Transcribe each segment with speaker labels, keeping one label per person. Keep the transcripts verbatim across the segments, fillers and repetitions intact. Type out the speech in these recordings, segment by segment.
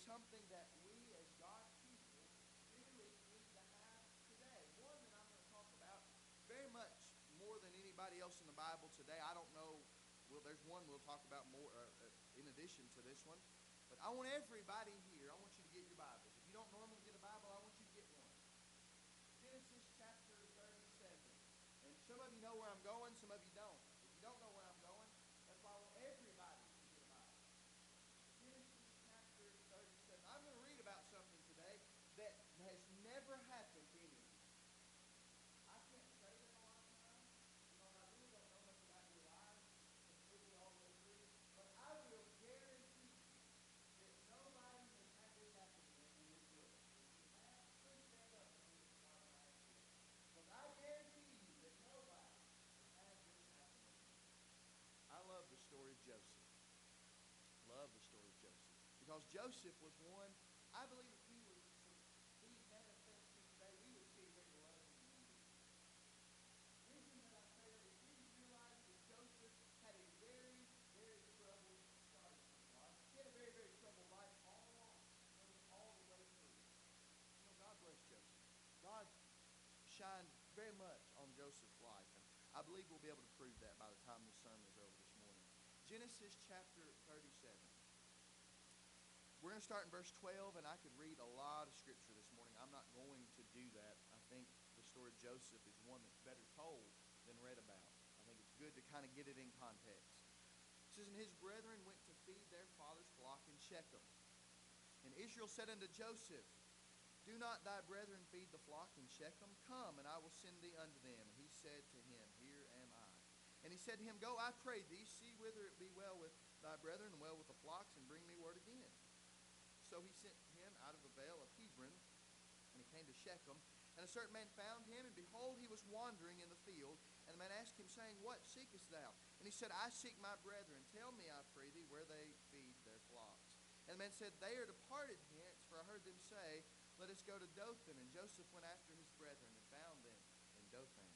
Speaker 1: something that we as God's people really need to have today. One that I'm going to talk about very much more than anybody else in the Bible today. I don't know, well, there's one we'll talk about more uh, uh, in addition to this one. But I want everybody here, I want you to get your Bibles. If you don't normally get a Bible, I want you to get one. Genesis chapter thirty-seven. And some of you know where I'm going, some of you don't. If you don't know where I'm going, that's why I want everybody to get a Bible. Genesis chapter thirty-seven. I'm going to read about something today that has never happened to any of you. I can't say that a lot of times because I really don't know much about your lives completely all the way through. But I will guarantee you that nobody has had this happen to them in this room. If you have, please stand up and be while I ask this. Because I guarantee you that nobody has had this happen to them. I love the story of Joseph. Love the story of Joseph. Because Joseph was one, I believe if he was to be manifested today, we would see very loving individual. The reason that I say that is didn't you realize that Joseph had a very, very troubled start in his life? He had a very, very troubled life all along. Notice all the way through. You know, God bless Joseph. God shined very much on Joseph's life. And I believe we'll be able to prove that by the time this sermon is over this morning. Genesis chapter thirty-seven. We're going to start in verse twelve, and I could read a lot of scripture this morning. I'm not going to do that. I think the story of Joseph is one that's better told than read about. I think it's good to kind of get it in context. It says, and his brethren went to feed their father's flock in Shechem. And Israel said unto Joseph, do not thy brethren feed the flock in Shechem? Come, and I will send thee unto them. And he said to him, here am I. And he said to him, go, I pray thee, see whether it be well with thy brethren and well with the flocks, and bring me word again. So he sent him out of the vale of Hebron, and he came to Shechem. And a certain man found him, and behold, he was wandering in the field. And the man asked him, saying, what seekest thou? And he said, I seek my brethren. Tell me, I pray thee, where they feed their flocks. And the man said, they are departed hence, for I heard them say, let us go to Dothan. And Joseph went after his brethren, and found them in Dothan.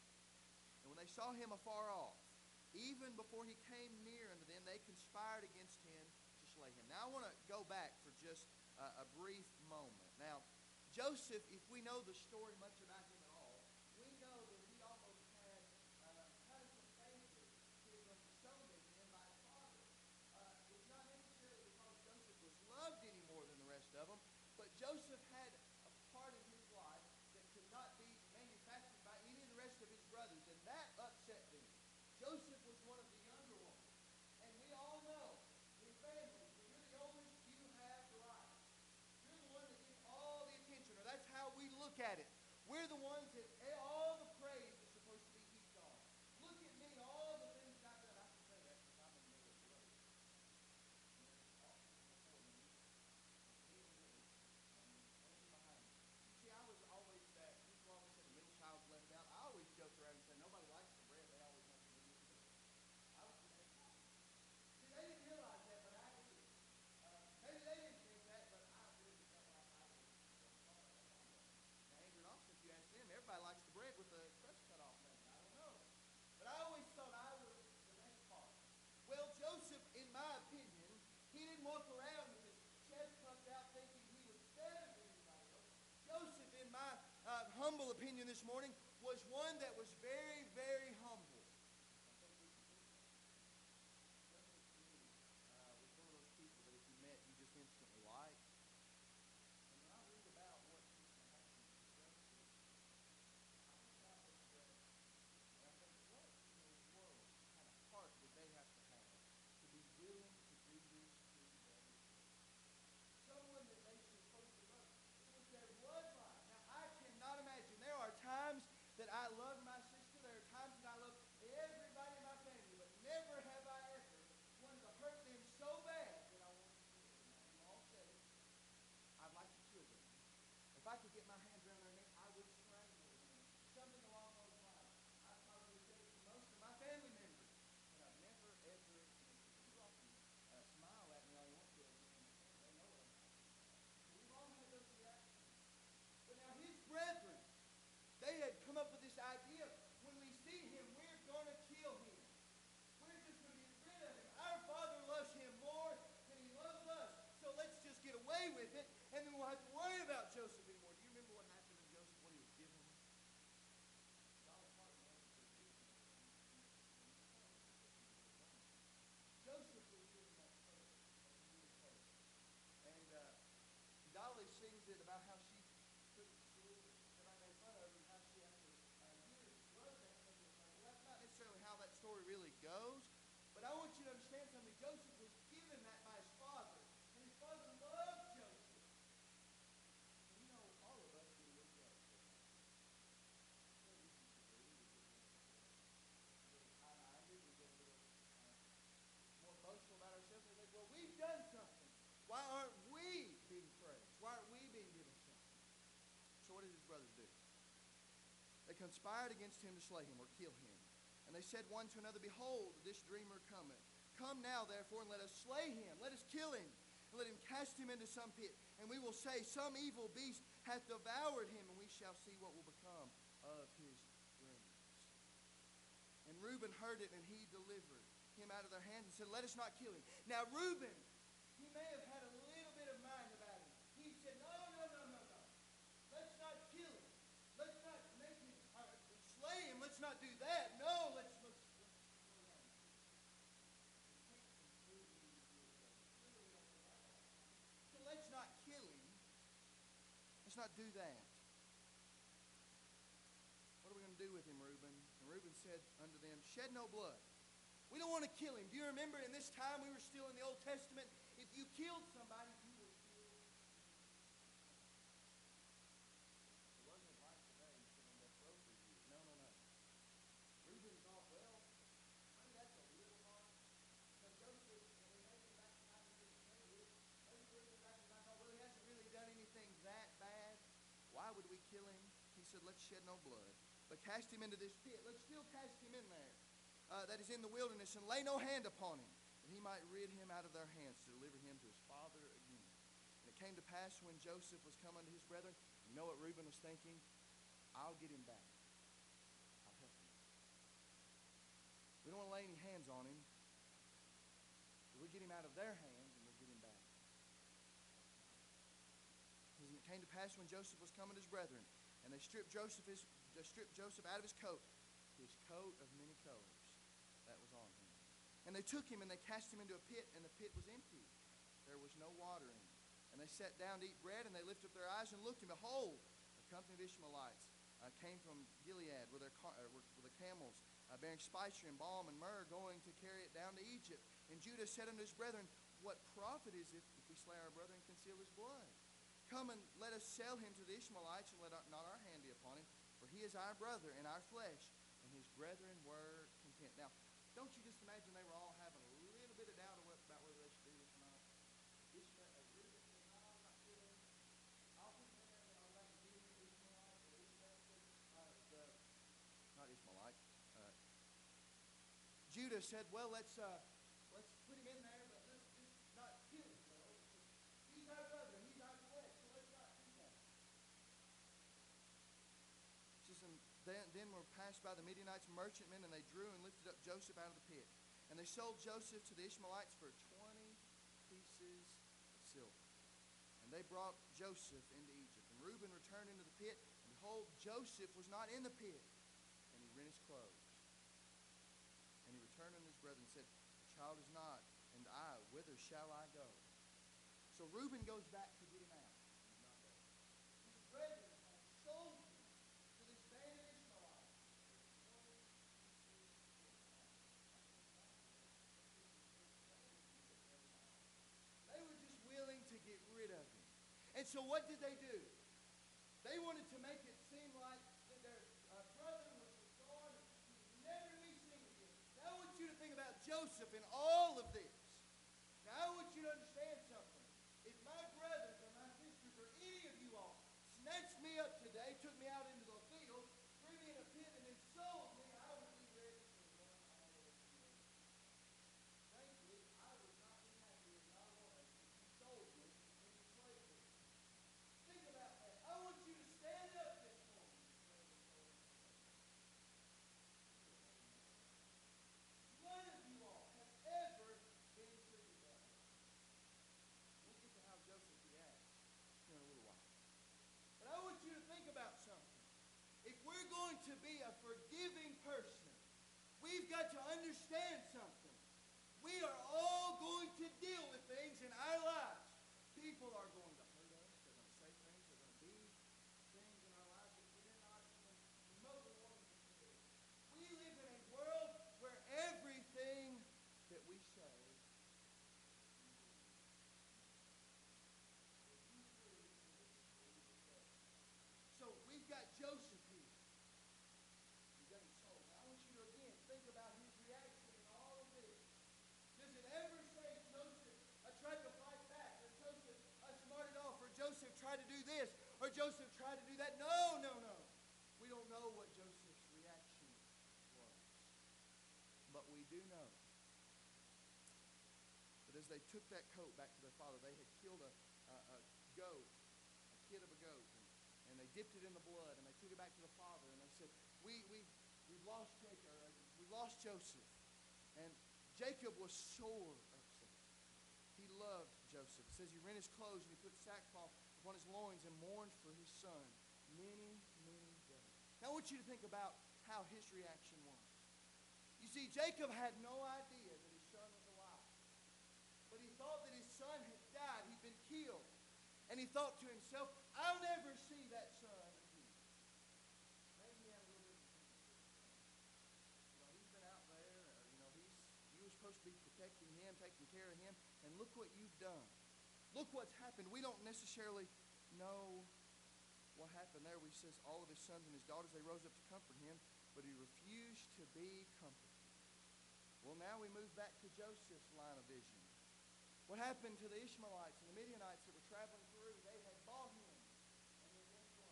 Speaker 1: And when they saw him afar off, even before he came near unto them, they conspired against him to slay him. Now I want to go back for just uh, a brief moment. Now, Joseph, if we know the story much about him at all, we know that he almost had uh, kind of some favoritism shown to him by his father. Uh, it's not necessarily because Joseph was loved any more than the rest of them, but Joseph had a part in his life that could not be manufactured by any of the rest of his brothers, and that upset them. Joseph was one of the younger ones. And we all know in families, when you're the oldest, you have the right. You're the one that gets all the attention, or that's how we look at it. We're the ones that all the praise is supposed to be heaped on. Look at me, all the things that I've done. I can say that because I'm in the middle of the road. And there's officers before me, me and me, and Angie behind me. You see, I was always that, people always say the middle child's left out. I always joke around and say, nobody likes the bread, they always want to be in the middle. I was the best one. See, they didn't realize that, but I did. Uh, maybe they didn't think that, but I really felt like I was the star of the family. Now, Andrew and Austin, if you ask them, everybody likes the bread with the crust cut off, maybe. I don't know. But I always thought I was the best part. Well, Joseph, in my opinion, he didn't walk around with his chest puffed out thinking he was better than anybody else. Joseph, in my uh, humble opinion this morning, was one that was very, very humble. I think we can prove that. Joseph, to me, uh, was one of those people that if you met, you just instantly liked. And when I read about what used to happen to Joseph, I think about those brothers. And I think, what in the world kind of heart would they have to have to be willing to do this to their brother? Someone that they supposedly loved. It was their bloodline. Now, I cannot imagine. There are times that I love my sister. story really goes. But I want you to understand something. Joseph was given that by his father. And his father loved Joseph. And you know, all of us get a little jealous. So easy to do. We get a little, a little high-minded. We get a little uh, more boastful about ourselves. We think, well, we've done something. Why aren't we being praised? Why aren't we being given something? So what did his brothers do? They conspired against him to slay him or kill him. And they said one to another, behold, this dreamer cometh. Come now, therefore, and let us slay him. Let us kill him. And let him cast him into some pit. And we will say, some evil beast hath devoured him, and we shall see what will become of his dreams. And Reuben heard it, and he delivered him out of their hands and said, let us not kill him. Now Reuben, he may have had a little bit of mind about him. He said, no, no, no, no, no. Let's not kill him. Let's not make him uh, slay him. Let's not do that. No, let's let's let's slow down. We can't completely do that. So let's not kill him. Let's not do that. What are we going to do with him, Reuben? And Reuben said unto them, shed no blood. We don't want to kill him. Do you remember in this time we were still in the Old Testament? If you killed somebody, you were killed. It wasn't like today, you sit on death row for years. No, no, no. Reuben thought, well, maybe that's a little harsh. Because Joseph, I mean, maybe back in nineteen sixteen, maybe Reuben back in nineteen, well, he hasn't really done anything that bad. Why would we kill him? He said, let's shed no blood, but cast him into this pit. Let's still cast him in there. Uh, that is in the wilderness, and lay no hand upon him, that he might rid him out of their hands to deliver him to his father again. And it came to pass when Joseph was come unto his brethren, you know what Reuben was thinking? I'll get him back. I'll help him. We don't want to lay any hands on him. We'll get him out of their hands, and we'll get him back. And it came to pass when Joseph was come unto his brethren, and they stripped Joseph, his, they stripped Joseph out of his coat, his coat of many colors that was on him. And they took him and they cast him into a pit, and the pit was empty. There was no water in it. And they sat down to eat bread, and they lifted up their eyes and looked, and behold, a company of Ishmaelites uh, came from Gilead with their, car- uh, with their camels, uh, bearing spicery and balm and myrrh, going to carry it down to Egypt. And Judah said unto his brethren, what profit is it if we slay our brother and conceal his blood? Come and let us sell him to the Ishmaelites, and let our, not our hand be upon him, for he is our brother and our flesh. And his brethren were content. Now, don't you just imagine they were all having a little bit of doubt about whether they should do this or not? Ishmael, uh, Reuben said, no, I'm not killing him. I'll put him in there, and then I'll go back and give him to the Ishmaelites. Or Ishmael said, uh, the, not Ishmaelite, uh, Judah said, well, let's, uh, let's put him in there, but let's just not kill him. You know? He's our brother, and he's our flesh, so let's not do that. Just in Then, then were passed by the Midianites merchantmen, and they drew and lifted up Joseph out of the pit. And they sold Joseph to the Ishmaelites for twenty pieces of silver. And they brought Joseph into Egypt. And Reuben returned into the pit, and behold, Joseph was not in the pit. And he rent his clothes. And he returned unto his brethren and said, the child is not, and I, whither shall I go? So Reuben goes back to get him out. He's not there. His brethren have sold him to this band of Ishmaelites. They were just willing to get rid of him. And so what did they do? They wanted to make it seem like that their uh, brother was gone and he would never to be seen again. Now I want you to think about Joseph in all of this. Now I want you to understand something. If my brothers or my sisters or any of you all snatched me up today, took me out into the field, threw me in a pit, and then sold me, I would be ready to run all over the world. Frankly, I would not be happy as I was if you sold me into slavery. Think about that. I want you to stand up this morning. None of you all have ever been treated that way. We'll get to how Joseph reacts here in a little while. But I want you to think about something. If we're going to be a forgiving person, we've got to understand something. We are all going to deal with things in our lives. People are going to hurt us. They're going to say things. They're going to be things in our lives that we're not even remotely wanting to do. We live in a world where tried to do this, or Joseph tried to do that. No, no, no. We don't know what Joseph's reaction was. But we do know that as they took that coat back to their father, they had killed a, a, a goat, a kid of a goat, and, and they dipped it in the blood, and they took it back to the father, and they said, we, we, we've lost Jacob, or we lost Joseph. And Jacob was sore upset. He loved Joseph. It says he rent his clothes and he put sackcloth upon his loins and mourned for his son many, many days. Now I want you to think about how his reaction was. You see, Jacob had no idea that his son was alive. But he thought that his son had died. He'd been killed. And he thought to himself, I'll never see that son again. Maybe he had a little bit of you know, he's been out there, or, you know, he's you were supposed to be protecting him, taking care of him, and look what you've done. Look what's happened. We don't necessarily know what happened there. We says all of his sons and his daughters, they rose up to comfort him, but he refused to be comforted. Well, now we move back to Joseph's line of vision. What happened to the Ishmaelites and the Midianites that were traveling through? They had bought him. And then guess what?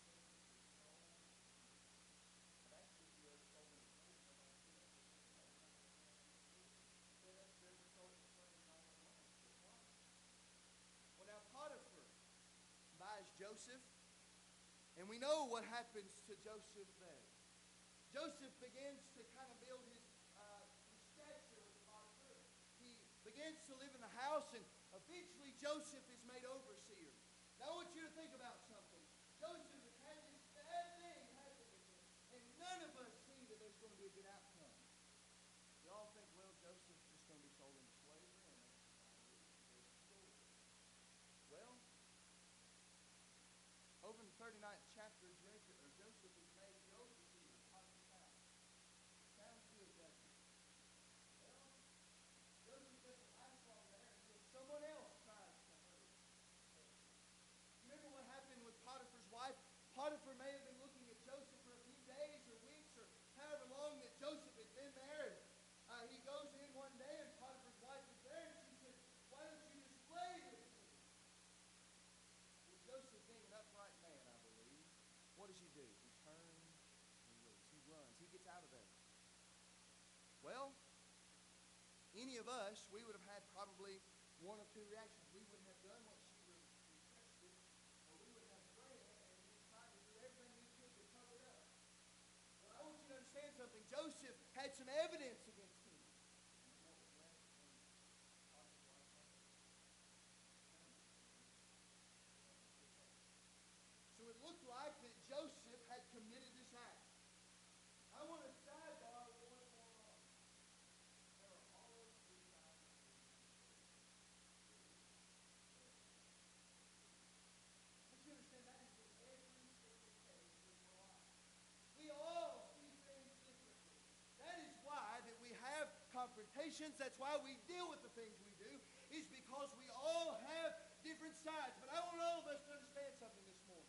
Speaker 1: But actually, if you ever sold him a slave, nobody did it. They never sold him a slave, not even once. But why? Well, now Potiphar buys Joseph, and we know what happens to Joseph there. Joseph begins to kind of build his, uh, his stature with Potiphar. He begins to live in the house, and eventually Joseph is made overseer. Now I want you to think about something. Joseph has had this bad thing happen to him, and none of us see that there's going to be a good outcome. We all think, well, Joseph's just going to be sold into slavery, and that's there's the story. Well, over in the thirty-ninth chapter, Jacob, or Joseph is made the overseer of Potiphar's house. Sounds good, doesn't it? Well, Joseph doesn't last long there until someone else tries to hurt Joseph. You remember what happened with Potiphar's wife? Potiphar may have been looking at Joseph for a few days or weeks or however long that Joseph had been there. And, uh, he goes in one day and Potiphar's wife is there and she said, why don't you just play with me? Well, Joseph, being an upright man, I believe, what does he do? He turns and leaves. He runs. He gets out of there. Well, any of us, we would have had probably one of two reactions. We would have done what she requested, or we would have ran and just tried to do everything we could to cover it up. Well, I want you to understand something. Joseph had some evidence against him. So it looked like that Joseph had committed this act. I want to sidebar with what's going on. There are always three sides of the story. Don't you understand that is in every single case in your life. We all see things differently. That is why that we have confrontations. That's why we deal with the things we do, is because we all have different sides. But I want all of us to understand something this morning.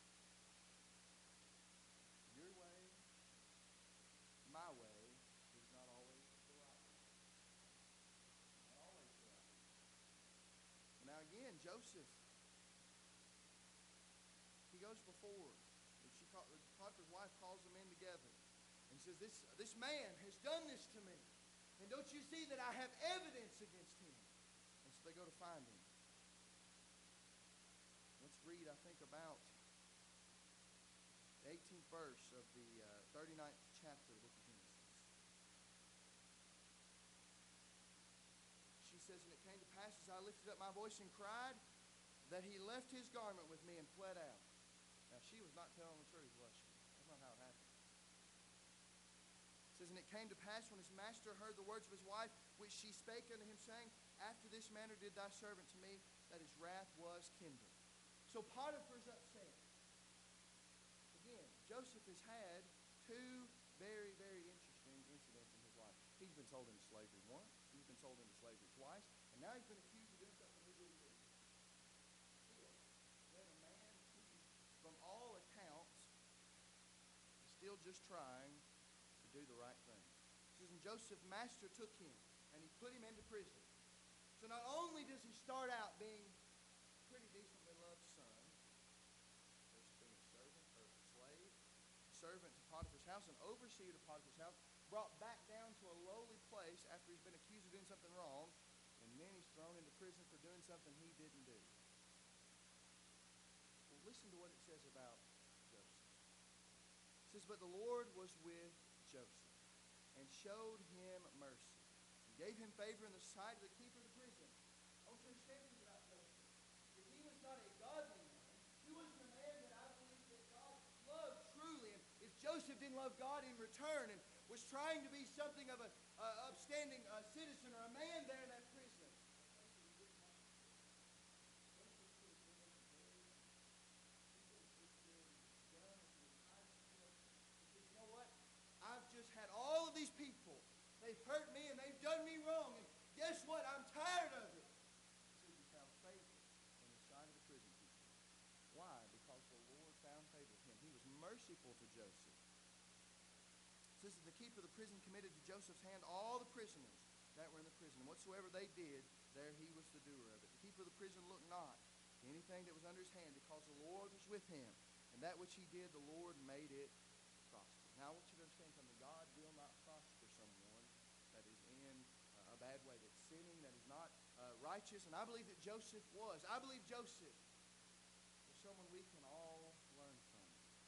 Speaker 1: Your way, my way, is not always the right way. Not always the right way. Now again, Joseph, he goes before. She call, Potiphar's wife calls them in together and says, this, this man has done this to me. And don't you see that I have evidence against him? And so they go to find him. Let's read, I think, about the eighteenth verse of the uh, thirty-ninth chapter of the book of Genesis. She says, and it came to pass as I lifted up my voice and cried, that he left his garment with me and fled out. Now, she was not telling the truth, was she? That's not how it happened. It says, and it came to pass when his master heard the words of his wife, which she spake unto him, saying, after this manner did thy servant to me, that his wrath was kindled. So Potiphar's upset. Again, Joseph has had two very, very interesting incidents in his life. He's been sold into slavery once. He's been sold into slavery twice. And now he's been accused of doing something he didn't do. Still, when a man, from all accounts, is still just trying to do the right thing. It says, and Joseph's master took him, and he put him into prison. So not only does he start out being a pretty decently loved son, servant to Potiphar's house, an overseer to Potiphar's house, brought back down to a lowly place after he's been accused of doing something wrong, and then he's thrown into prison for doing something he didn't do. Well, listen to what it says about Joseph. It says, "But the Lord was with Joseph and showed him mercy and gave him favor in the sight of the keeper of the prison." I want you to understand things about Joseph. That he was not a godly man. He wasn't a man that I believe that God loved truly. And if Joseph didn't love God in return and was trying to be something of a uh, upstanding uh, citizen or a man there in that prison, I've just had all of these people. They've hurt me and they've done me wrong. And guess what? I'm tired of it. He says he found favor in the sight of the prison keeper. Why? Because the Lord found favor with him. He was merciful to Joseph. It says that the keeper of the prison committed to Joseph's hand all the prisoners that were in the prison. And whatsoever they did, there he was the doer of it. The keeper of the prison looked not to anything that was under his hand, because the Lord was with him. And that which he did, the Lord made it prosper. Now, I want you to understand something. God will not prosper someone that is in uh, a bad way, that's sinning, that is not uh, righteous. And I believe that Joseph was. I believe Joseph was someone we can all learn from.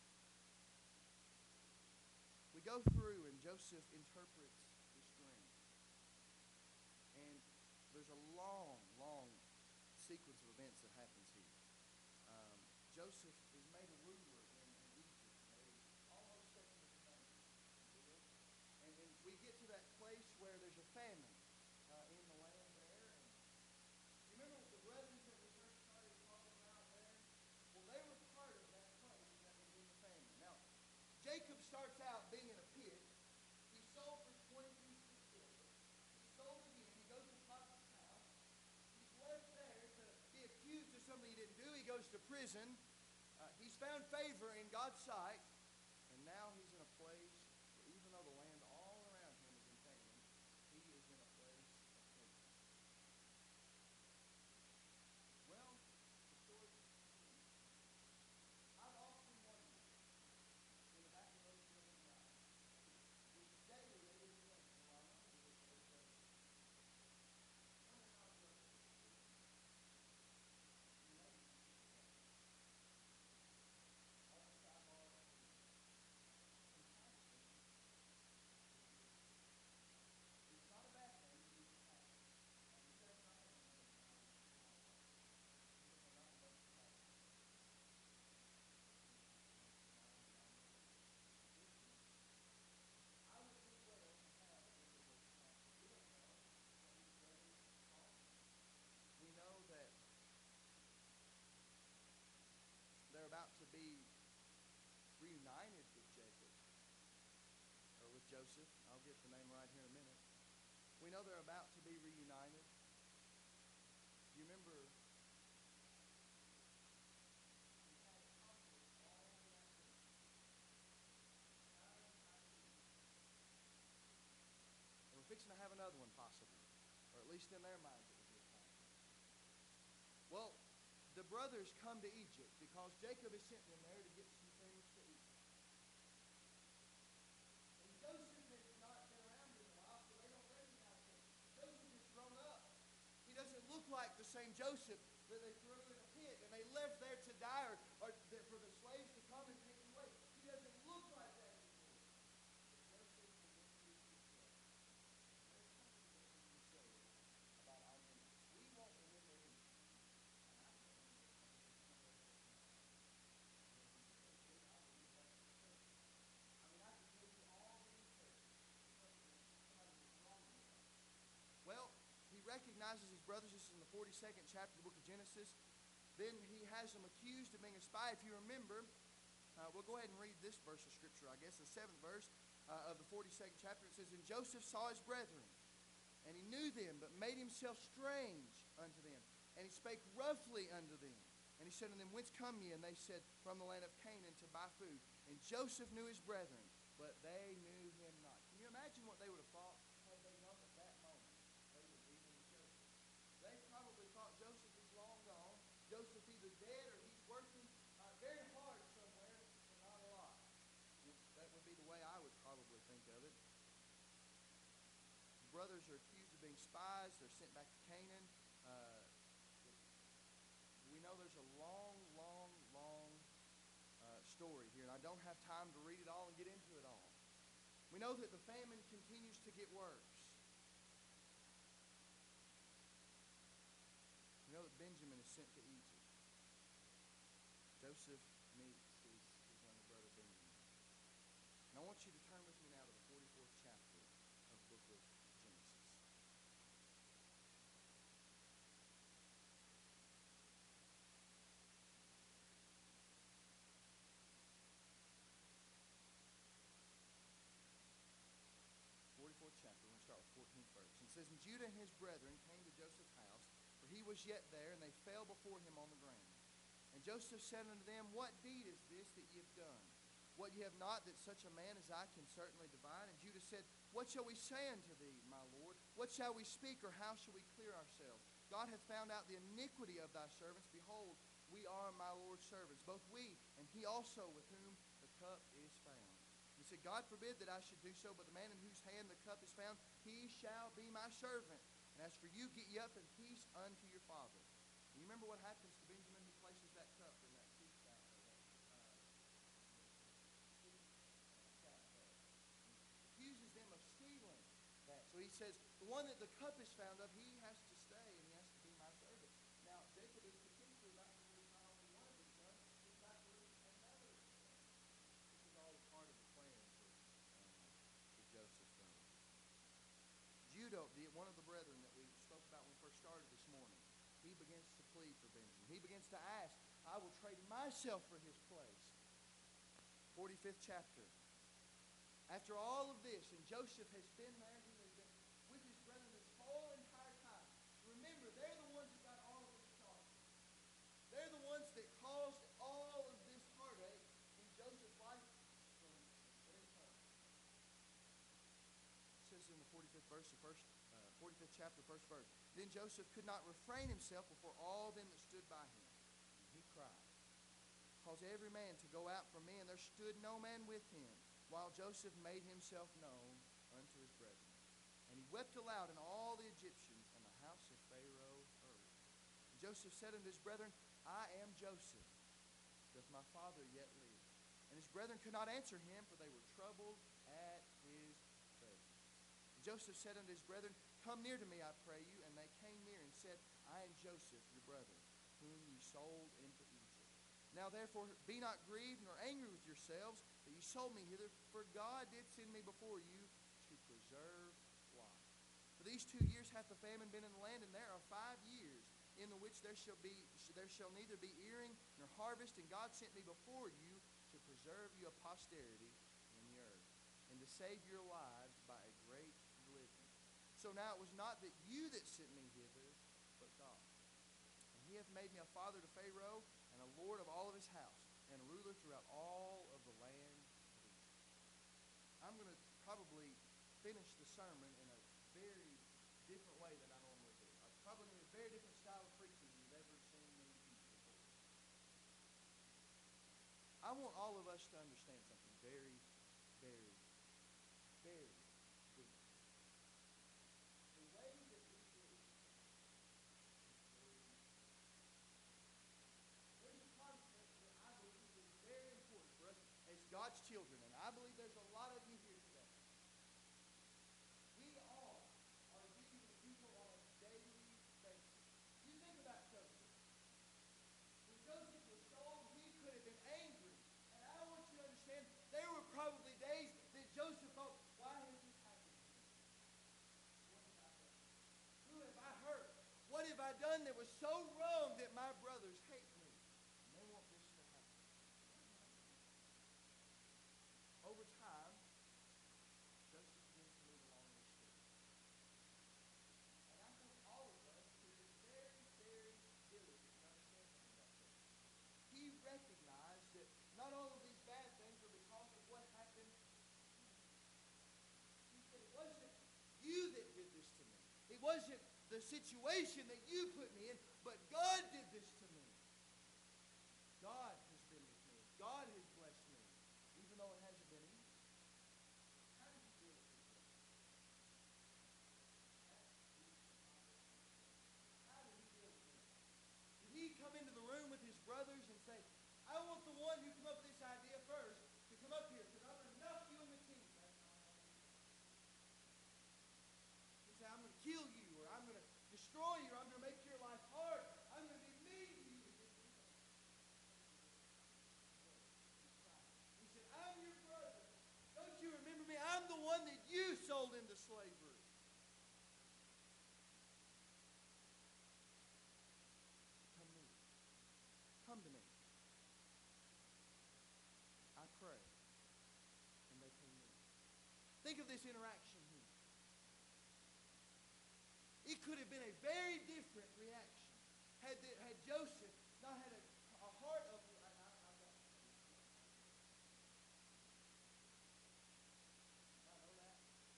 Speaker 1: We go through and Joseph interprets this dream. And there's a long, long sequence of events that happens here. Um, Joseph is made a ruler in, in Egypt. They almost second in command. And, and we get to that place where there's a famine uh, in the land there. And you remember the brethren that we first started talking about there? Well, they were part of that place that was in the famine. Now, Jacob starts out being in a pit. He's sold for twenty pieces of silver. He's sold again. He goes to Potiphar's house. He's left there to be accused of something he didn't do. He goes to prison. Uh, he's found favor in God's sight. And now he's in a place where even though the land all around him is in famine, he is in a place of plenty. Well, the story continues. I've often wondered, in the back of those brethren lives, which day were they in the famine? Well, I wonder if they were brothers. I wonder how brothers were. You may be surprised. On the sidebar, compassion is good. It's not a bad thing to be compassionate. Now, he does not have another child in his life. He does not love compassion. I would do well to have a little bit of compassion. We don't know what these brothers thought. We know that they're about to be reunited with Jacob, or with Joseph. I'll get the name right here in a minute. We know they're about to be reunited. You remember, he had accomplished all that thing time and time again. And we're fixing to have another one possibly, or at least in their minds it would be a time. Well, the brothers come to Egypt because Jacob has sent them there to get some things to eat. And Joseph has not been around in a while, so they don't recognize him. Joseph has grown up. He doesn't look like the same Joseph that they threw in a pit and they left there to die, or, or for the slaves to come and take him away. He doesn't look like that anymore. But Joseph has increased his wealth. There's something that we can say about our enemies. We won't remember anything. And I can't remember anything until somebody says something about me. And then we say, I believe that's the case. I mean, I can tell you all the details of something that somebody has wronged me about. Well, he recognizes his brothers. This is in the forty-second chapter of the book of Genesis. Then he has them accused of being a spy. If you remember, uh, we'll go ahead and read this verse of Scripture, I guess, the seventh verse uh, of the forty-second chapter. It says, "And Joseph saw his brethren, and he knew them, but made himself strange unto them. And he spake roughly unto them. And he said unto them, Whence come ye? And they said, From the land of Canaan, to buy food. And Joseph knew his brethren, but they knew him not." Can you imagine what they would have thought had they known at that moment they were dealing with Joseph? They probably thought Joseph is long gone. Joseph's either dead or he's working uh, very hard somewhere, but not a lot. brothers are accused of being spies. They're sent back to Canaan. Uh, we know there's a long, long, long uh, story here, and I don't have time to read it all and get into it all. We know that the famine continues to get worse. We know that Benjamin is sent to Egypt. Joseph meets his, his younger brother Benjamin. And I want you to turn with me now to the forty-fourth chapter of the book of Genesis. forty-fourth chapter, we're going to start with the fourteenth verse. It says, And Judah and his brethren came to Joseph's house, for he was yet there, and they fell before him on the ground. And Joseph said unto them, What deed is this that ye have done? What ye have not, that such a man as I can certainly divine? And Judah said, What shall we say unto thee, my Lord? What shall we speak, or how shall we clear ourselves? God hath found out the iniquity of thy servants. Behold, we are my Lord's servants, both we, and he also with whom the cup is found. He said, God forbid that I should do so, but the man in whose hand the cup is found, he shall be my servant. And as for you, get ye up in peace unto your father. And you remember what happens to Benjamin who places that cup in that feast basket, that uh, feast sack there. He accuses them of stealing that. So he says, the one that the cup is found of, he has to stay and he has to be my servant. Now, Jacob is potentially about to lose not only one of his sons, he's about to lose another son. This is all part of the plan for, uh, for Joseph, though. Judah, the, one of the brethren that we spoke about when we first started this morning, he begins to plead for Benjamin. He begins to ask, I will trade myself for his place. forty-fifth chapter. After all of this, and Joseph has been there, he has been with his brethren this whole entire time. Remember, they're the ones that got all of this charge. They're the ones that caused all of this heartache in Joseph's life from the very first. It says in the forty-fifth verse, the first, uh, forty-fifth chapter, first verse. Then Joseph could not refrain himself before all them that stood by him. And he cried, Caused every man to go out from me, and there stood no man with him, while Joseph made himself known unto his brethren. And he wept aloud, and all the Egyptians and the house of Pharaoh heard. And Joseph said unto his brethren, I am Joseph. Doth my father yet live? And his brethren could not answer him, for they were troubled at his presence. And Joseph said unto his brethren, Come near to me, I pray you. And they came near and said, I am Joseph, your brother, whom ye sold into Egypt. Now therefore be not grieved nor angry with yourselves that ye sold me hither, for God did send me before you to preserve life. For these two years hath the famine been in the land, and there are five years in the which there shall be there shall neither be earing nor harvest, and God sent me before you to preserve you a posterity in the earth, and to save your lives by a great deliverance. So now it was not that you that sent me hither, but God. And he hath made me a father to Pharaoh, and a lord of all of his house, and a ruler throughout all of the land of Egypt. I'm going to probably finish the sermon in a very different way than I normally do. I'm probably in a very different style of preaching than you've ever seen me teach before. I want all of us to understand something very, very, very deep. The way that we believe is very important. There's a concept that I believe is very important for us as God's children, and I believe there's a lot of you here today. We all are dealing with people on a daily basis. You think about Joseph. When Joseph was sold, he could have been angry. And I want you to understand, there were probably days that Joseph thought, why has this happened to me? What have I done? Who have I hurt? What have I done that was so wrong that my brothers hate me? And they want this to happen. Over time, Joseph begins to move along this story. And I want all of us to be very, very diligent to understand something about Joseph. He recognized that not all of these bad things were because of what happened to him. He said, it wasn't you that did this to me. It wasn't the situation that you put me in, but God did this to me. God has been with me. God has blessed me, even though it hasn't been easy. How did you deal with this? say, I want the one who came up with this idea first to come up here because I'm going to knock you in the teeth. That's not how it is. You say, I'm going to kill you, or I'm going to destroy you, or I'm going to make your life hard. I'm going to be mean to you. He said, I'm your brother. Don't you remember me? I'm the one that you sold into slavery. Come near. Come to me. I pray. And they came near. Think of this interaction here. It could have been a very different reaction had, the, had Joseph not had a, a heart of... I, I, I've got, I know that.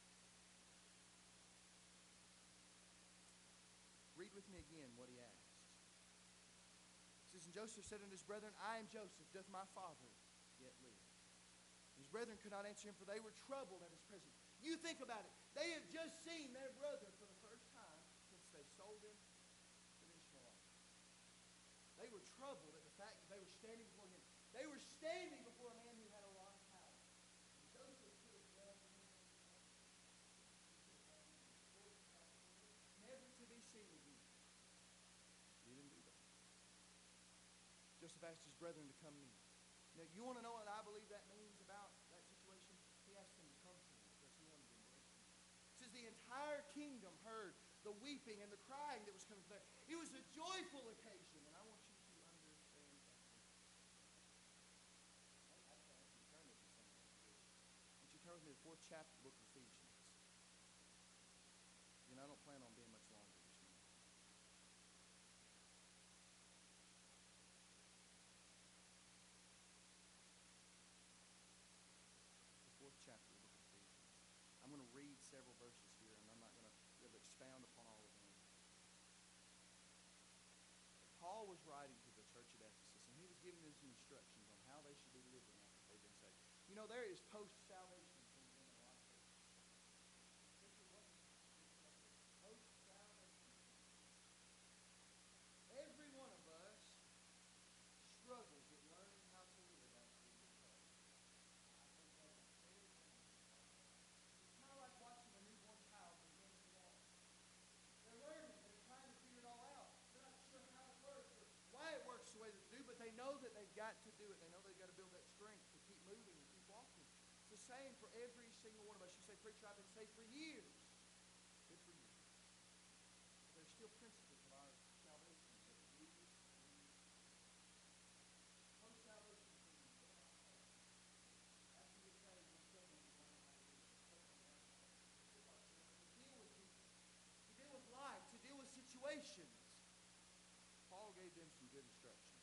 Speaker 1: Read with me again what he asked. It says, and Joseph said unto his brethren, I am Joseph, doth my father yet live? His brethren could not answer him, for they were troubled at his presence. You think about it. They have just seen their brother for the first time since they sold him to the Ishmaelites. They were troubled at the fact that they were standing before him. They were standing before a man who had a lot of power. And Joseph could have done never to be seen again. He didn't do that. Joseph asked his brethren to come near. Now, you want to know what I believe that means about that situation? He asked them to come to him because he wanted to embrace them. It says the entire kingdom heard the weeping and the crying that was coming from there. It was a joyful occasion, and I want you to understand that. I want you to turn with me somewhere. I want you to turn with me to the fourth chapter of the book of Ephesians. You know, I don't plan on being much longer this morning. Fourth chapter of the book of Ephesians. I'm going to read several verses here, and I'm not going to be able to expound upon all of them. Paul was writing to the church at Ephesus, and he was giving them some instructions on how they should be living after they've been saved. You know, there is post-salvation things in a lot of churches. Post-salvation. Every one of us struggles with learning how to live after we get saved. Like watching a newborn child begin to walk. They're learning. They're trying to figure it all out. They're not sure how it works or why it works the way that it do, but they know that they've got to do it. They know they've got to build that strength to keep moving and keep walking. It's the same for every single one of us. You say, preacher, I've been saved for years. Good for you. But there's still principles of our salvation that we post-salvation things in our heart. After you get saved, you struggle to learn how to live. To deal with life, to deal with situations. Paul gave them some good instructions.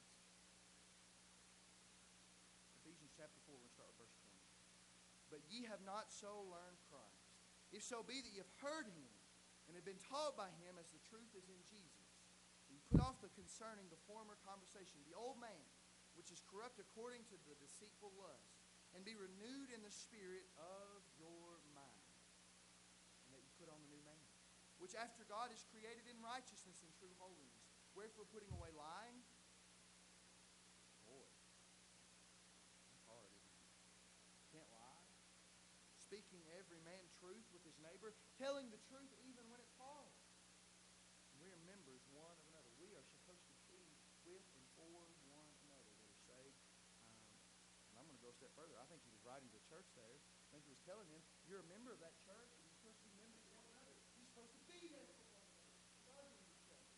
Speaker 1: Ephesians chapter four, we're going to start with verse twenty. But ye have not so learned Christ, if so be that ye have heard him, and have been taught by him as the truth is in Jesus. So you put off the concerning the former conversation, the old man, which is corrupt according to the deceitful lust, and be renewed in the spirit of your mind, and that you put on the new man, which after God is created in righteousness and true holiness. Wherefore putting away lying, boy, that's hard, isn't it? Can't lie. Speaking every man truth with his neighbor, telling the truth even when it's hard. We are members one of another. We are supposed to be with and for one another that are saved. Um, and I'm going to go a step further. I think he was writing to the church there. I think he was telling them, you're a member of that church, and you're supposed to be members of one another. You're supposed to be there for one another, loving each other.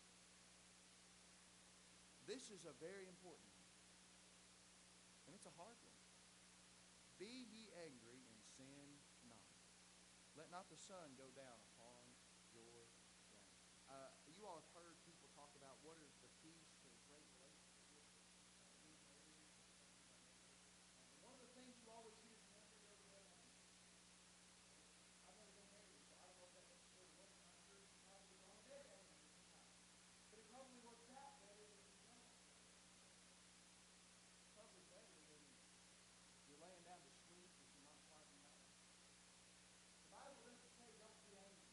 Speaker 1: This is a very important one. And it's a hard one. Be ye angry and sin not. Let not the sun go down upon your wrath. Uh, you all have heard people talk about what are the keys to a great relationship. Uh, one of the things you always hear is never go to bed angry. I've never been married, so I don't know if that necessarily works. I'm not sure you've probably gone to bed angry sometimes. But it probably works out better than you don't. Probably better than you're laying down to sleep if you're not quite in that. The Bible doesn't say don't be angry.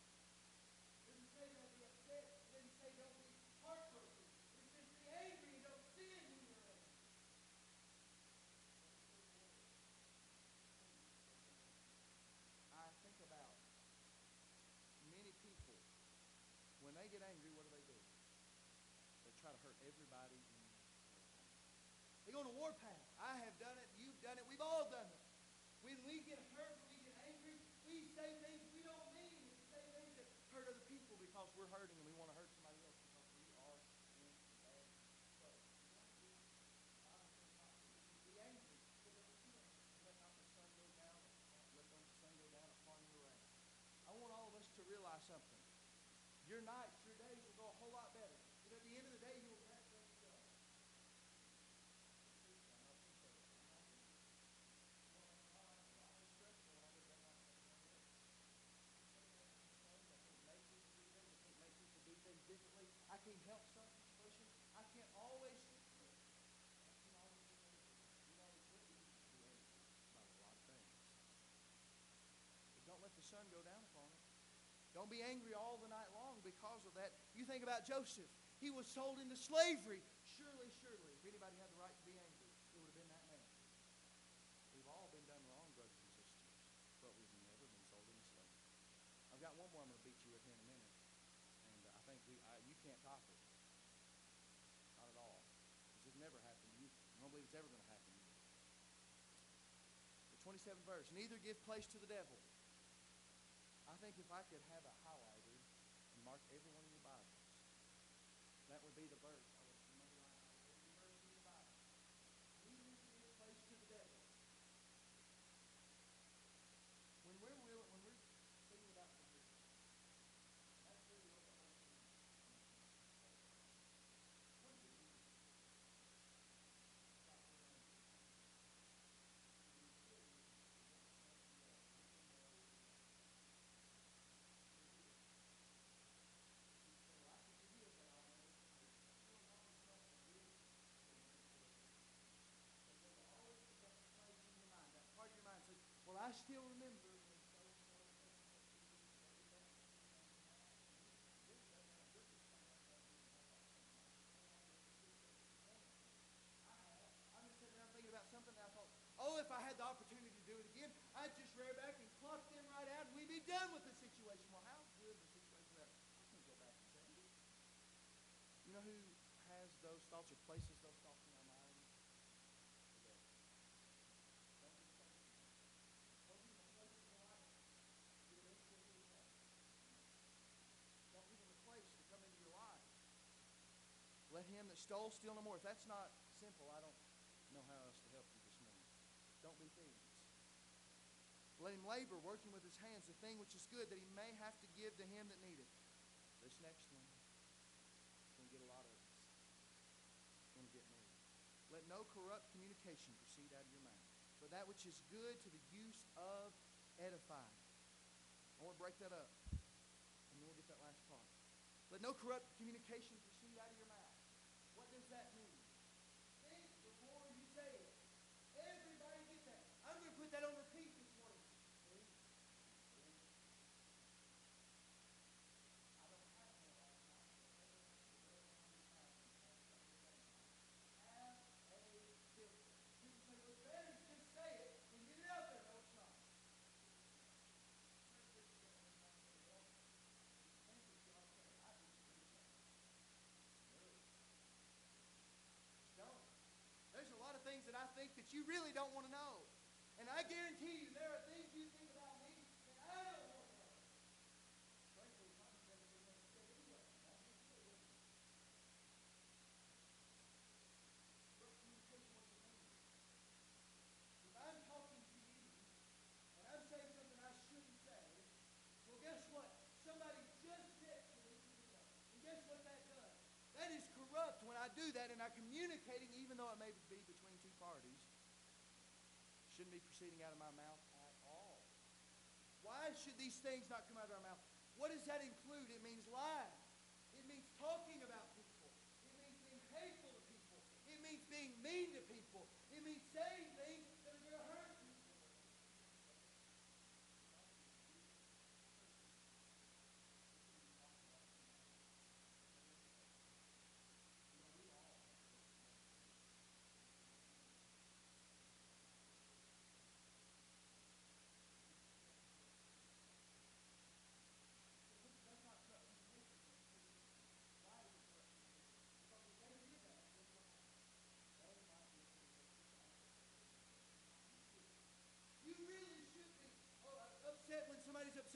Speaker 1: They go on a warpath. I have done it. You've done it. We've all done it. When we get hurt, when we get angry, we say things we don't mean. We say things that hurt other people because we're hurting and we want to hurt somebody else because we are in bad trouble. The Bible says not to be angry, but don't be angry. Let not the sun go down. Let not the sun go down upon your wrath. I want all of us to realize something. Your nights, your days will go a whole lot better. But at the end of the day, you'll let things go. Differently. I can't help some situations. I can't always fix it. I can't always be angry. You know, it's real easy to be angry about a lot of things. But don't let the sun go down upon it. Don't be angry all the night long because of that. You think about Joseph. He was sold into slavery. Surely, surely, if anybody had the right to be angry, it would have been that man. We've all been done wrong, brothers and sisters, but we've never been sold into slavery. I've got one more I'm going to beat you with here in a minute. I think we, I, you can't top it. Not at all. Because it's never happened to you. I don't believe it's ever going to happen to you. The twenty-seventh verse. Neither give place to the devil. I think if I could have a highlighter and mark every one of your Bibles, that would be the verse. I would underline every verse in your Bible. Neither give place to the devil. When we're willing, when we're thinking about forgiveness, that's really what the whole thing is. What does it mean? Stop being angry. To be forgiven is to want something more, something more than that. Forgive. You say, well, I can forgive, but I'll never forgive. That's one problem with self-forgive. You'll never forgive. Because there'll always be that place in your mind. That part of your mind says, well, I still remember when so-and-so such and such did this, or they did that to me, and that. And it really doesn't have a good response. That means I thought something might be going on in this situation. I have. I'm just sitting around thinking about something that I thought, oh, if I had the opportunity to do it again, I'd just rear back and clock them right out and we'd be done with the situation. Well, how good the situation that I can't go back and change it. You know who has those thoughts or places those thoughts in our mind? The devil. Don't give place to him. Don't give him a place in your life. You'll eventually hear him. Don't give him a place to come into your life. Let him that stole steal no more. If that's not simple, I don't know how else to help you this morning. Don't be thieves. Let him labor, working with his hands, the thing which is good, that he may have to give to him that needeth. This next one is going to get a lot of us. It's going to get me. Let no corrupt communication proceed out of your mouth, but that which is good to the use of edifying. I want to break that up, and then we'll get that last part. Let no corrupt communication proceed out of your mouth. What does that mean? Think before you say it. Everybody get that. I'm going to put that on repeat this morning. Think before you say it. I don't have more last night, but I've heard it a hundred times in the past couple of days now. Have a filter. People say, well, it's better to just say it and get it out there. No, it's not. Heard preachers get one time say, well, if you think it, you ought to say it. I disagree with that. No. Don't. There's a lot of things that I think that you really don't want to know. And I guarantee you there are things you think about me that I don't want to know. Frankly, probably never been necessary anyway. That's just it, isn't it? Corrupt communication, what does it mean? If I'm talking to you and I'm saying something I shouldn't say, well, guess what? Somebody just said to me, and guess what that does? That is corrupt when I do that and I'm communicating, even though it may be between two parties. Shouldn't be proceeding out of my mouth at all. Why should these things not come out of our mouth? What does that include? It means lying. It means talking about people. It means being hateful to people. It means being mean to people. It means saying things that are going to hurt people.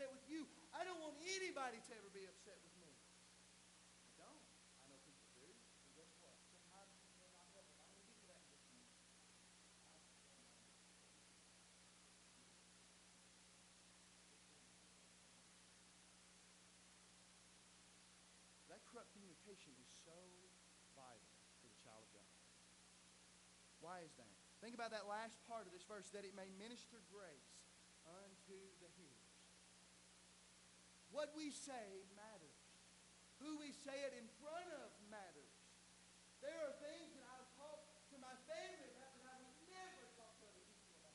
Speaker 1: upset with you. I don't want anybody to ever be upset with me. I don't. I know people do. And guess what? Sometimes it may not help them. I'm going to get to that in just a minute. I understand why I'm That corrupt communication is so vital for the child of God. Why is that? Think about that last part of this verse, that it may minister grace unto the hearers. What we say matters. Who we say it in front of matters. There are things that I'll talk to my family about that I would never talk to other people about.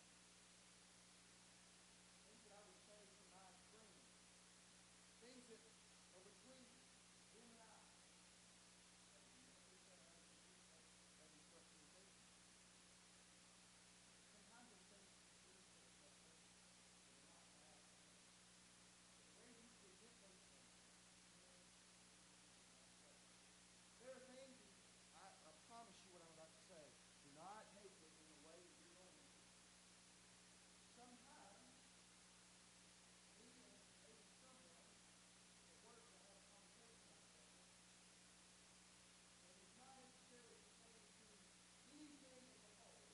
Speaker 1: Things that I would say to my friends. Things that are between them and I. I would never say. I would never say. That is corrupt communication. Sometimes those things seem to make sense, but they're not bad things. But the way we present those things can lead to the wrong place. There are things, and I, I promise you what I'm about to say. Do not take it in the way that you're going to. Sometimes, me and maybe someone at work will have a conversation like that. And it's not necessarily pertaining to anything as a whole.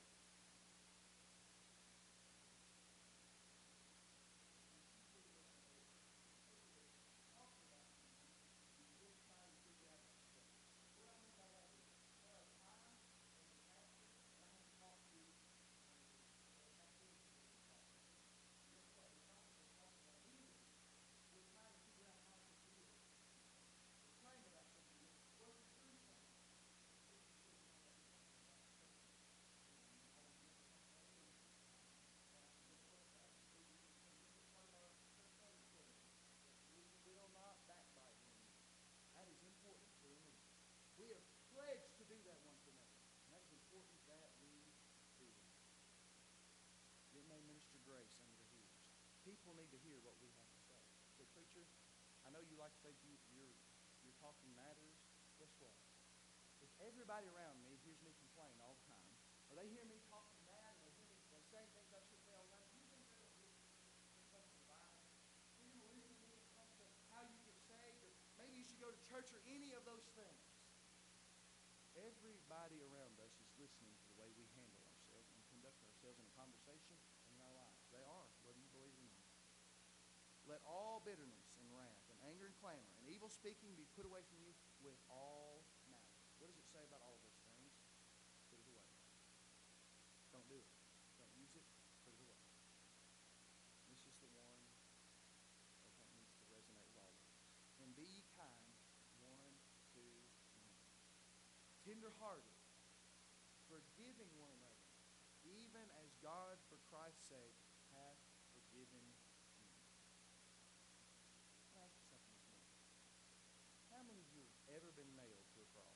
Speaker 1: It's usually a, a, a person that's talking about someone and just trying to figure out the situation. What I mean by that is, there are times as a pastor that I have to talk to one of the, or have kids that we're going to talk to. And guess what? It's not that they're talking about anything. We're trying to figure out how to deal with the situation. We're praying about something. We're working through something. Listen to this. I know this is about perfect. You know, you always want to talk about everything. But guess what? That's the reason we say this is part of our church family prayer. That we will not backbite one another. That is important to remember. We are pledged to do that one to another. And that is important that we do that. It may minister grace unto the hearers. People need to hear what we have to say. Say, preacher, I know you like to think you, you're, you're talking matters. Guess what? If everybody around me hears me complain all the time, or they hear me talking bad, and they hear me uh, saying things I shouldn't say all the time, do you think they're going to listen to me when it comes to the Bible? They're going to listen to me when it comes to how you get saved, or maybe you should go to church, or any of those things. Everybody around us is listening to the way we handle ourselves and conduct ourselves in a conversation and in our lives. They are, whether you believe it or not. Let all bitterness and wrath and anger and clamor and evil speaking be put away from you with all malice. What does it say about all of those things? Put it away. Don't do it. Don't use it. Put it away. This is the one that I think needs to resonate with all of us. And be ye kind one to another. Tender-hearted, forgiving one another, even as God, for Christ's sake, hath forgiven you. I want to ask you something this morning. How many of you have ever been nailed to a cross?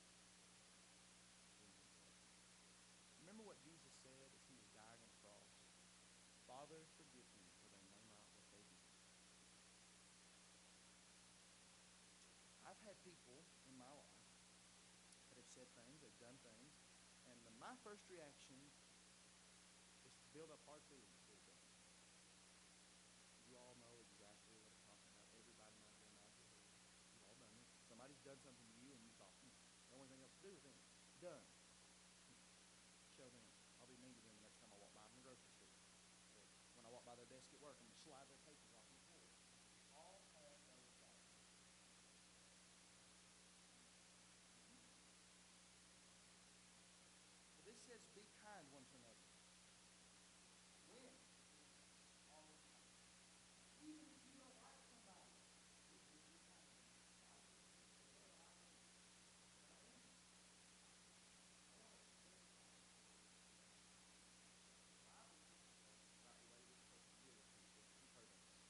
Speaker 1: Been crucified? Remember what Jesus said as he was dying on the cross? Father, forgive them, for they know not what they do. I've had people in my life that have said things, they've done things, and the, my first reaction is to build up hard feelings towards them. You all know exactly what I'm talking about. Everybody might as well nod your head. You've all done it. Somebody's done something to you and you thought, hmm, don't want anything else to do with them. Done. Show them. I'll be mean to them the next time I walk by them in the grocery store. Or when I walk by their desk at work, I'm going to slide their papers off on the floor. All have those bad days. But this says, be kind one to another. When? All the time. Even if you don't like somebody, you need to be kind to them. Why? Because they're not me. They're not me. I want to spend time with them. The Bible teaches us about the way we're supposed to deal with people who hurt us.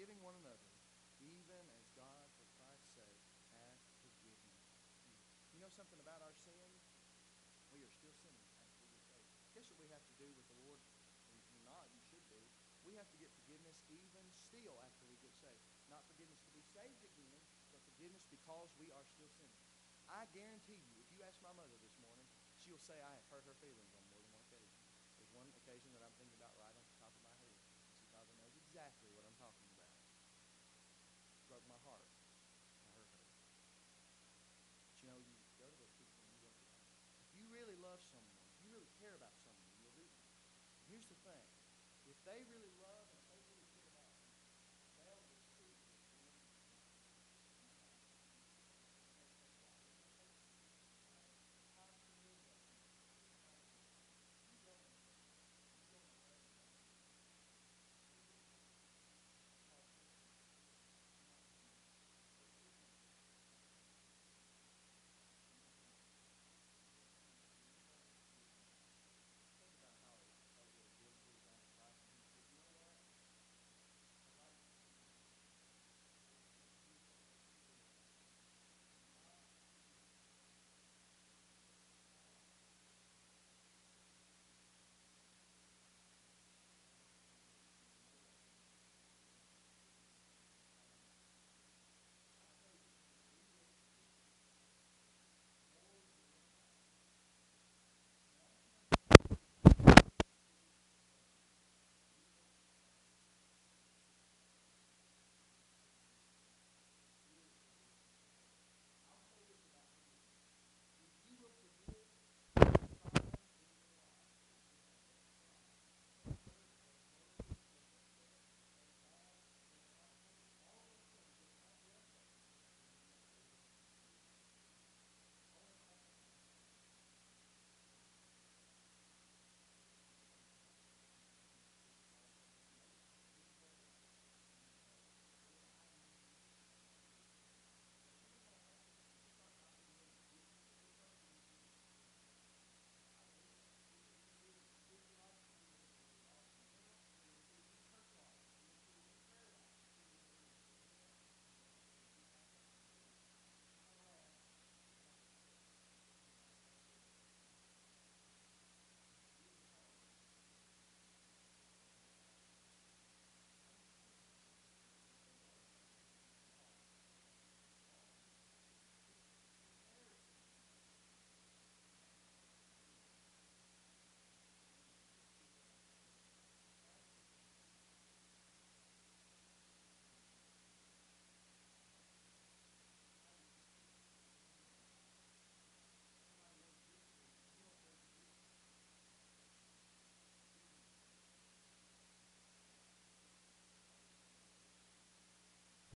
Speaker 1: forgiving one another, even as God, for Christ's sake, hath forgiven you. You know something about our sins? We are still sinners after we get saved. Guess what we have to do with the Lord? Or if you're not, you should do. We have to get forgiveness even still after we get saved. Not forgiveness to be saved again, but forgiveness because we are still sinners. I guarantee you, if you ask my mother this morning, she'll say I have hurt her feelings on more than one occasion. There's one occasion that I'm thinking about right off the top of my head. And she probably knows exactly what I'm talking about. Broke my heart. I hurt her. But you know, you go to those people and you work it out. If you really love someone, if you really care about someone, you'll do that. And here's the thing. If they really love